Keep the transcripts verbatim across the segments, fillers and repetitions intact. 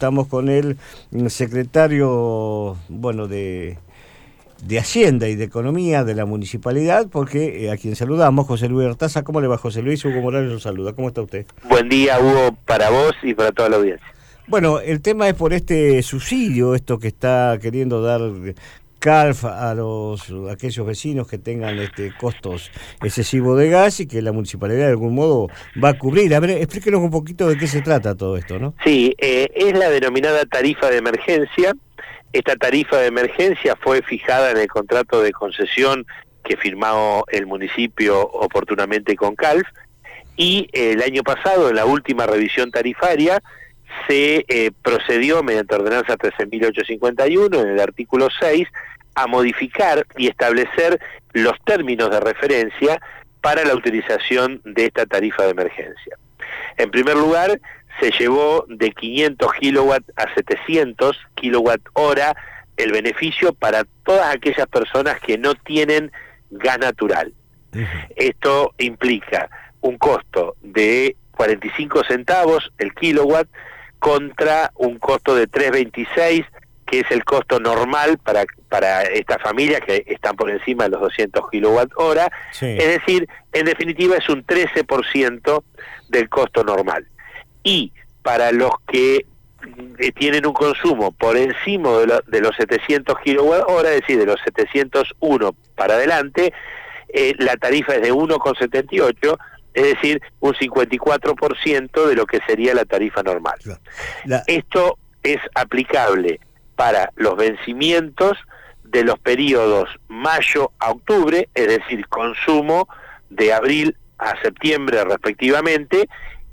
estamos con el secretario, bueno, de, de Hacienda y de Economía de la Municipalidad, porque eh, a quien saludamos, José Luis Artaza. ¿Cómo le va, José Luis? Hugo Morales lo saluda. ¿Cómo está usted? Buen día, Hugo, para vos y para toda la audiencia. Bueno, el tema es por este subsidio, esto que está queriendo dar Calf a los a aquellos vecinos que tengan este costos excesivos de gas y que la municipalidad de algún modo va a cubrir. A ver, explíquenos un poquito de qué se trata todo esto, ¿no? Sí, eh, es la denominada tarifa de emergencia. Esta tarifa de emergencia fue fijada en el contrato de concesión que firmó el municipio oportunamente con Calf, y eh, el año pasado, en la última revisión tarifaria, se eh, procedió mediante ordenanza trece mil ochocientos cincuenta y uno, en el artículo seis, a modificar y establecer los términos de referencia para la utilización de esta tarifa de emergencia. En primer lugar, se llevó de quinientos kilowatts a setecientos kilowatt hora el beneficio para todas aquellas personas que no tienen gas natural. Uh-huh. Esto implica un costo de cuarenta y cinco centavos el kilowatt contra un costo de tres veintiséis, que es el costo normal para para estas familias que están por encima de los doscientos kilowatt hora. Sí. Es decir, en definitiva es un trece por ciento del costo normal. Y para los que eh, tienen un consumo por encima de, lo, de los setecientos kilowatt hora, es decir, de los setecientos uno para adelante, eh, la tarifa es de uno con setenta y ocho, es decir, un cincuenta y cuatro por ciento de lo que sería la tarifa normal. La... Esto es aplicable para los vencimientos de los periodos mayo a octubre, es decir, consumo de abril a septiembre respectivamente,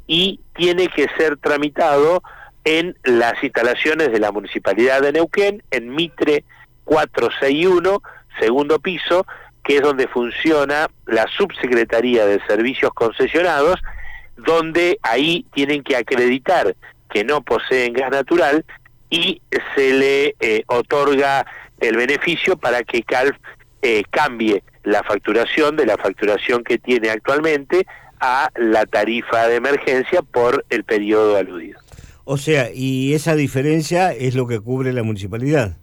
y tiene que ser tramitado en las instalaciones de la Municipalidad de Neuquén, en Mitre cuatrocientos sesenta y uno, segundo piso, que es donde funciona la Subsecretaría de Servicios Concesionados, donde ahí tienen que acreditar que no poseen gas natural y se le eh, otorga el beneficio para que Calf eh, cambie la facturación de la facturación que tiene actualmente a la tarifa de emergencia por el periodo aludido. O sea, y esa diferencia es lo que cubre la municipalidad.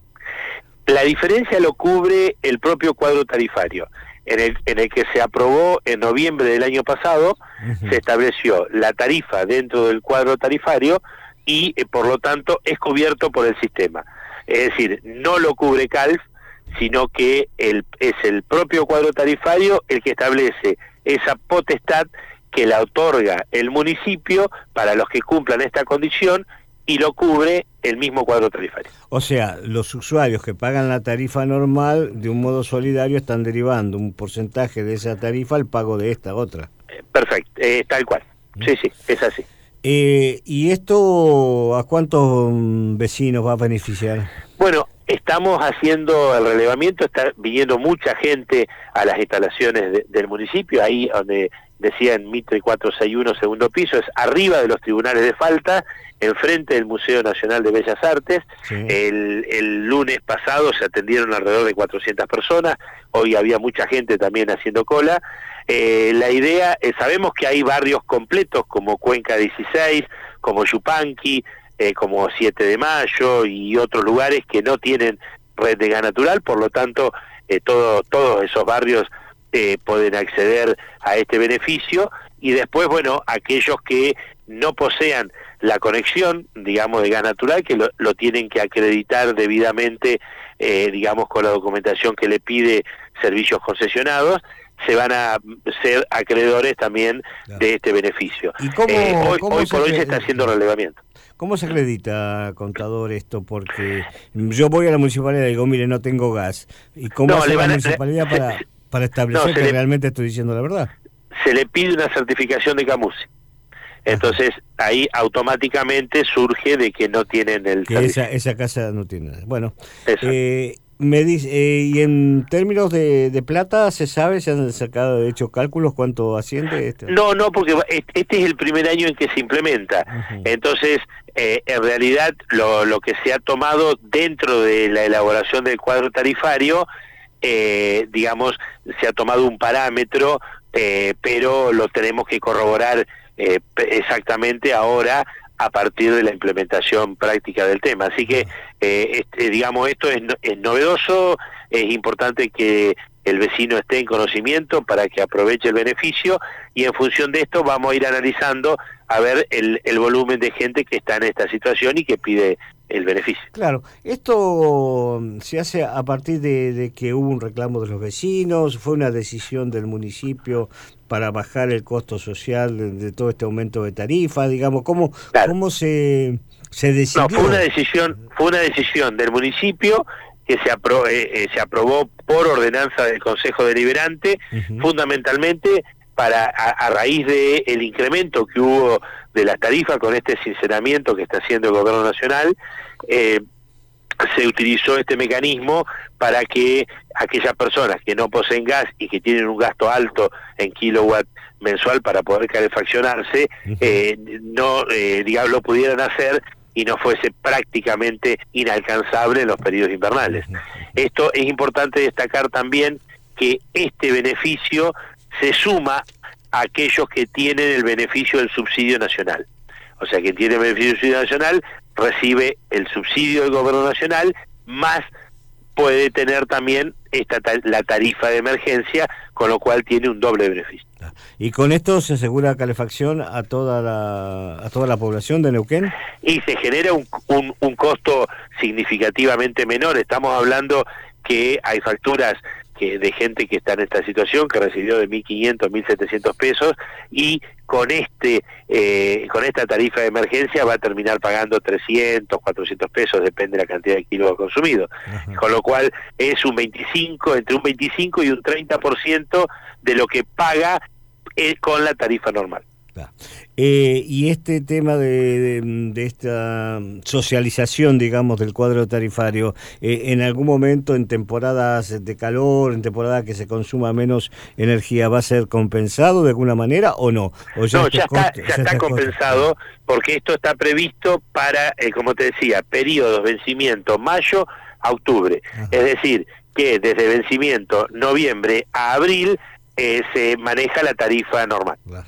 La diferencia lo cubre el propio cuadro tarifario, en el, en el que se aprobó en noviembre del año pasado. Uh-huh. Se estableció la tarifa dentro del cuadro tarifario y eh, por lo tanto es cubierto por el sistema. Es decir, no lo cubre Calf, sino que el, es el propio cuadro tarifario el que establece esa potestad que la otorga el municipio para los que cumplan esta condición, y lo cubre el mismo cuadro tarifario. O sea, los usuarios que pagan la tarifa normal de un modo solidario están derivando un porcentaje de esa tarifa al pago de esta otra. Eh, perfecto, eh, tal cual. Sí, sí, es así. Eh, ¿Y esto a cuántos vecinos va a beneficiar? Bueno, estamos haciendo el relevamiento, está viniendo mucha gente a las instalaciones de, del municipio, ahí donde decía en Mitre cuatrocientos sesenta y uno, segundo piso, es arriba de los tribunales de falta, enfrente del Museo Nacional de Bellas Artes. Sí. El, el lunes pasado se atendieron alrededor de cuatrocientas personas, hoy había mucha gente también haciendo cola. Eh, la idea, eh, sabemos que hay barrios completos como Cuenca dieciséis, como Yupanqui, eh, como siete de mayo y otros lugares que no tienen red de gas natural, por lo tanto eh, todo, todos esos barrios eh, pueden acceder a este beneficio. Y después, bueno, aquellos que no posean la conexión, digamos, de gas natural, que lo, lo tienen que acreditar debidamente, eh, digamos, con la documentación que le pide Servicios Concesionados, se van a ser acreedores también claro. de este beneficio. ¿Y cómo, eh, hoy cómo hoy por hoy se está haciendo relevamiento. ¿Cómo se acredita, contador, esto? Porque yo voy a la municipalidad y digo, mire, no tengo gas. ¿Y cómo no, hace la municipalidad le, para, se, para establecer no, que le, realmente estoy diciendo la verdad? Se le pide una certificación de Camusi. Entonces, Ajá. ahí automáticamente surge de que no tienen el que esa, esa casa no tiene nada. Bueno, eh, me dice, eh, y en términos de, de plata, ¿se sabe, se han sacado, de hecho, cálculos cuánto asciende? Este? No, no, porque este es el primer año en que se implementa. Uh-huh. Entonces, eh, en realidad, lo, lo que se ha tomado dentro de la elaboración del cuadro tarifario, eh, digamos, se ha tomado un parámetro, eh, pero lo tenemos que corroborar Eh, exactamente ahora a partir de la implementación práctica del tema. Así que, eh, este, digamos, esto es, no, es novedoso, es importante que el vecino esté en conocimiento para que aproveche el beneficio, y en función de esto vamos a ir analizando a ver el, el volumen de gente que está en esta situación y que pide el beneficio. Claro, esto se hace a partir de, de que hubo un reclamo de los vecinos, fue una decisión del municipio para bajar el costo social de, de todo este aumento de tarifa, digamos, ¿cómo, claro. cómo se, se decidió? No, fue una decisión, fue una decisión del municipio que se, apro eh, eh, se aprobó por ordenanza del Consejo Deliberante, uh-huh. fundamentalmente para a, a raíz de el incremento que hubo de las tarifas con este sinceramiento que está haciendo el Gobierno Nacional, eh, se utilizó este mecanismo para que aquellas personas que no poseen gas y que tienen un gasto alto en kilowatt mensual para poder calefaccionarse, uh-huh. eh, no, eh, digamos, lo pudieran hacer y no fuese prácticamente inalcanzable en los periodos invernales. Uh-huh. Esto es importante destacar también, que este beneficio se suma a aquellos que tienen el beneficio del subsidio nacional. O sea, quien tiene el beneficio del subsidio nacional recibe el subsidio del Gobierno Nacional, más puede tener también esta la tarifa de emergencia, con lo cual tiene un doble beneficio. ¿Y con esto se asegura calefacción a toda la a toda la población de Neuquén? Y se genera un, un, un costo significativamente menor. Estamos hablando que hay facturas que de gente que está en esta situación, que recibió de mil quinientos, mil setecientos pesos, y con este eh, con esta tarifa de emergencia va a terminar pagando trescientos, cuatrocientos pesos, depende de la cantidad de kilos consumido. Ajá. Con lo cual es un veinticinco, entre un veinticinco y un treinta por ciento de lo que paga eh, con la tarifa normal. Eh, y este tema de, de, de esta socialización, digamos, del cuadro tarifario, eh, en algún momento en temporadas de calor, en temporadas que se consuma menos energía, ¿va a ser compensado de alguna manera o no? ¿O ya no, este ya está, costo, ya ya está está compensado, porque esto está previsto para, eh, como te decía, periodos, vencimiento, mayo a octubre. Ajá. Es decir, que desde vencimiento noviembre a abril eh, se maneja la tarifa normal. Claro.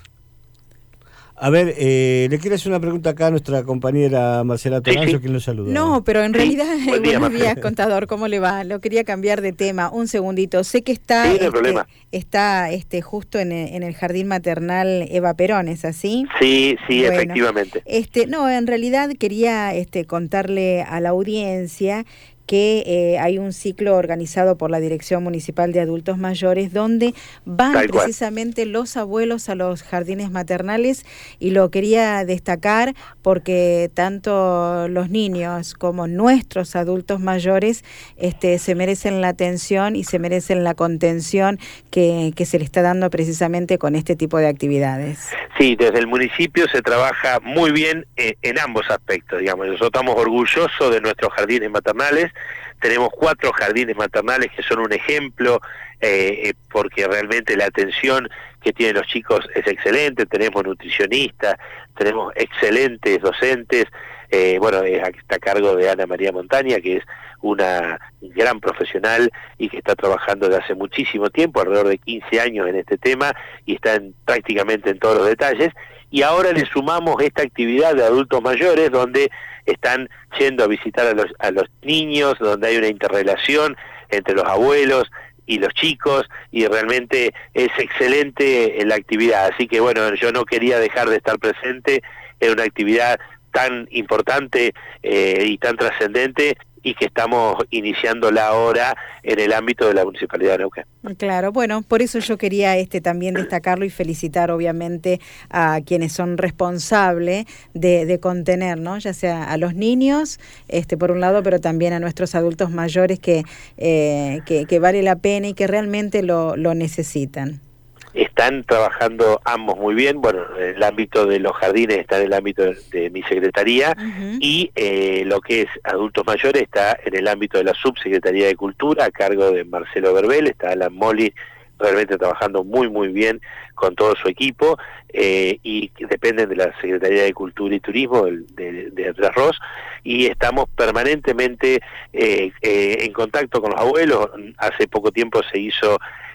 A ver, eh, le quiero hacer una pregunta acá a nuestra compañera Marcela Toranzo, sí, sí. quien lo saluda. No, pero en realidad, sí. Buen día, buenos días, contador, ¿cómo le va? Lo quería cambiar de tema, un segundito. Sé que está, sí, no este, problema. está este, justo en el, en el jardín maternal Eva Perón, ¿es así? Sí, sí, bueno, efectivamente. Este, no, en realidad quería este, contarle a la audiencia que eh, hay un ciclo organizado por la Dirección Municipal de Adultos Mayores donde van Tal precisamente cual. los abuelos a los jardines maternales, y lo quería destacar porque tanto los niños como nuestros adultos mayores este, se merecen la atención y se merecen la contención que, que se le está dando precisamente con este tipo de actividades. Sí, desde el municipio se trabaja muy bien eh, en ambos aspectos, digamos. Nosotros estamos orgullosos de nuestros jardines maternales. Tenemos cuatro jardines maternales que son un ejemplo, eh, porque realmente la atención que tienen los chicos es excelente. Tenemos nutricionistas, tenemos excelentes docentes. Eh, bueno, está a cargo de Ana María Montaña, que es una gran profesional y que está trabajando desde hace muchísimo tiempo, alrededor de quince años en este tema, y está en, prácticamente en todos los detalles. Y ahora le sumamos esta actividad de adultos mayores, donde están yendo a visitar a los, a los niños, donde hay una interrelación entre los abuelos y los chicos, y realmente es excelente la actividad. Así que bueno, yo no quería dejar de estar presente en una actividad tan importante eh, y tan trascendente, y que estamos iniciándola ahora en el ámbito de la Municipalidad de Neuquén. Claro, bueno, por eso yo quería este también destacarlo y felicitar obviamente a quienes son responsables de, de contener, ¿no? Ya sea a los niños, este por un lado, pero también a nuestros adultos mayores que, eh, que, que vale la pena y que realmente lo, lo necesitan. Están trabajando ambos muy bien. Bueno, el ámbito de los jardines está en el ámbito de, de mi secretaría, uh-huh. y eh, lo que es adultos mayores está en el ámbito de la Subsecretaría de Cultura, a cargo de Marcelo Berbel. Está Alan Molly realmente trabajando muy muy bien con todo su equipo, eh, y dependen de la Secretaría de Cultura y Turismo de, de, de Andrés Ross, y estamos permanentemente eh, eh, en contacto con los abuelos. Hace poco tiempo se hizo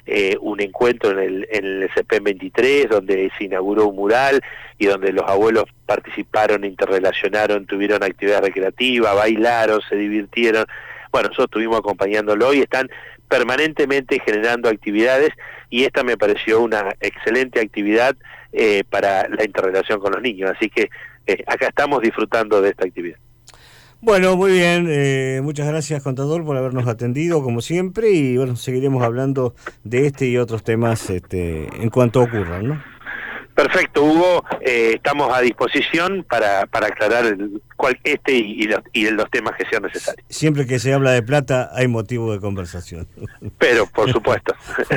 eh, un encuentro en el, en el C P veintitrés, donde se inauguró un mural y donde los abuelos participaron, interrelacionaron, tuvieron actividad recreativa, bailaron, se divirtieron. Bueno, nosotros estuvimos acompañándolo y están permanentemente generando actividades, y esta me pareció una excelente actividad eh, para la interrelación con los niños, así que eh, acá estamos disfrutando de esta actividad. Bueno, muy bien, eh, muchas gracias, contador, por habernos atendido como siempre, y bueno, seguiremos hablando de este y otros temas este, en cuanto ocurran, ¿no? Perfecto, Hugo, eh, estamos a disposición para, para aclarar el, cual, este y, y, los, y los temas que sean necesarios. Siempre que se habla de plata hay motivo de conversación. Pero, por supuesto.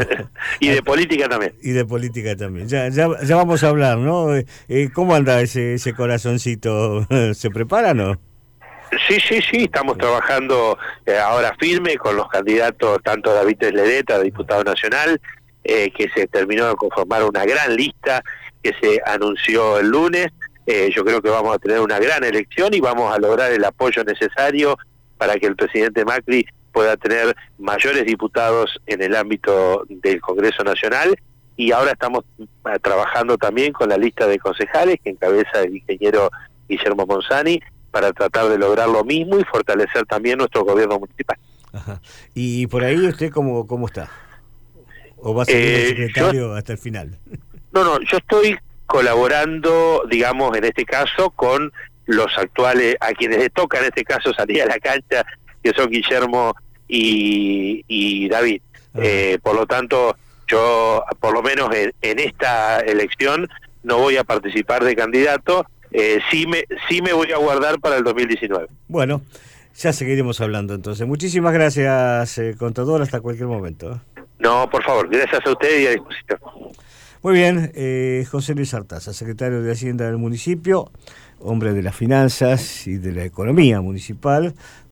Y de política también. Y de política también. Ya ya, ya vamos a hablar, ¿no? Eh, ¿Cómo anda ese, ese corazoncito? ¿Se prepara o no? Sí, sí, sí, estamos trabajando eh, ahora firme con los candidatos, tanto David Ledeta, diputado nacional, eh, que se terminó de conformar una gran lista que se anunció el lunes. Eh, yo creo que vamos a tener una gran elección y vamos a lograr el apoyo necesario para que el presidente Macri pueda tener mayores diputados en el ámbito del Congreso Nacional, y ahora estamos trabajando también con la lista de concejales que encabeza el ingeniero Guillermo Monzani para tratar de lograr lo mismo y fortalecer también nuestro gobierno municipal. Ajá. ¿Y por ahí usted cómo, cómo está? ¿O va a seguir eh, el secretario yo... hasta el final? No, no, yo estoy colaborando, digamos, en este caso, con los actuales, a quienes les toca en este caso salir a la cancha, que son Guillermo y, y David. Eh, por lo tanto, yo, por lo menos en, en esta elección, no voy a participar de candidato, eh, sí, me, sí me voy a guardar para el dos mil diecinueve. Bueno, ya seguiremos hablando entonces. Muchísimas gracias, eh, contador, hasta cualquier momento. No, por favor, gracias a usted y a disposición. Muy bien, eh, José Luis Artaza, secretario de Hacienda del municipio, hombre de las finanzas y de la economía municipal,